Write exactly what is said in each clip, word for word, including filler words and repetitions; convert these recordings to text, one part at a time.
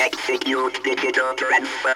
Execute digital transfer.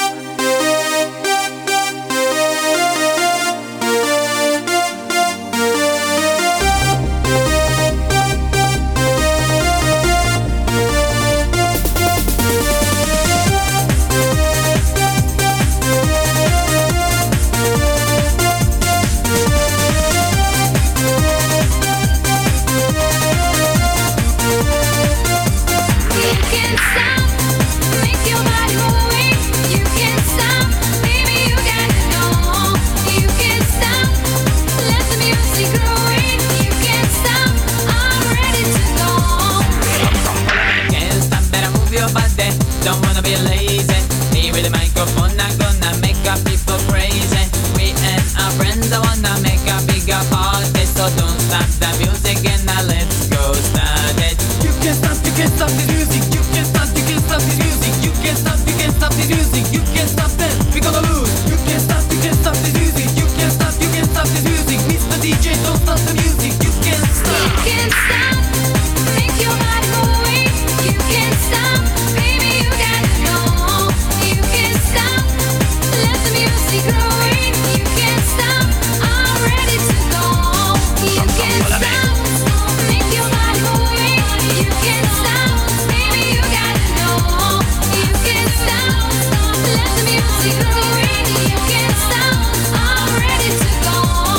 Don't wanna be lazy. Me with the microphone, I'm gonna make our people crazy. We and our friends, I wanna make a bigger party. So don't stop the music and now let's go start it. You can't stop, you can't stop this music. You can't stop, you can't stop this music. You can't stop, you can't stop this music. You can't stop them, we gonna lose. You can't stop, you can't stop this music. You can't stop, you can't stop this music. Mister D J, don't stop the music. You can't stop. You can't stop, make your body moving. You can't stop, baby, you gotta know. You can't stop, let the music growing. You can't stop, I'm ready to go. You can't stop, make your body moving. You can't stop, baby, you gotta know. You can't stop, let the music growing. You can't stop, I'm ready to go.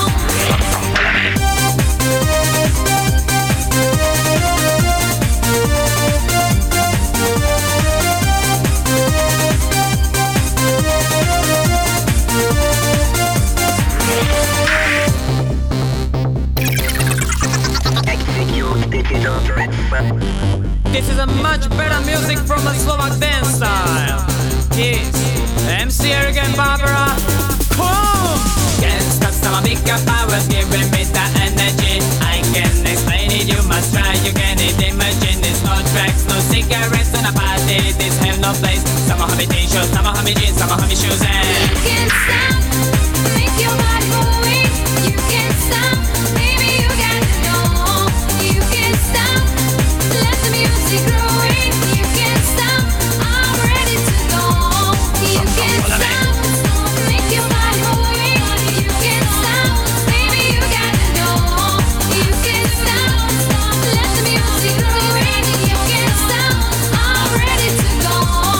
Execute digital transfer. This is a much better music from a Slovak dance style. Yes, M C Eric and Barbara. Come! Can't stop some bigger powers giving me the energy. I can explain it, you must try, you can imagine. There's no tracks, no cigarettes on a party. This have no place. Some have me t-shirts, some have me jeans, some have me shoes and You can't stop, make your body moving. You can't stop, baby, you gotta know. You can't stop, let the music growing. You can't stop, I'm ready to go. You can't stop, make your body moving. You can't stop, baby, you gotta know. You can't stop, let the music growing. You can't stop, I'm ready to go.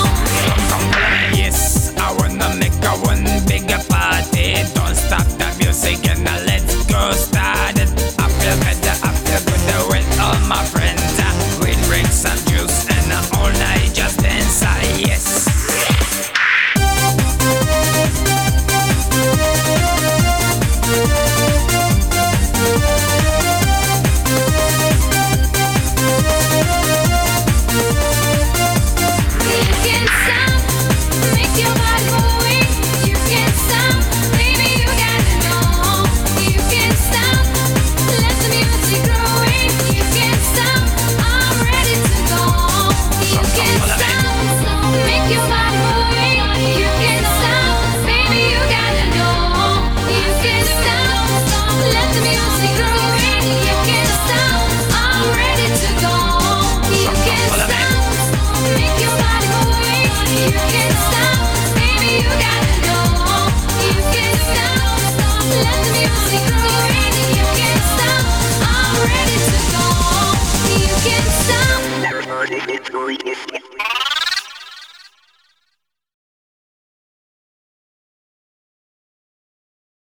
yes, I wanna make a one bigger party. Don't stop the music and now let's go start it. I feel better, I feel good with all my friends. uh, We drink some juice and uh, all night just dance. uh, Yes. You can't stop, make your body moving. You can't stop, baby, you gotta know. You can't stop, let the music growing. You can't stop, I'm ready to go. You can't stop, make your body moving. You can't stop, baby, you gotta know. You can't stop, let the music growing. You can't stop, I'm ready to go. You can't stop, make your body moving. You can't stop, baby, you gotta know. You can't stop, let the music growing. You can't stop, I'm ready to go. You can't stop. Everybody is going to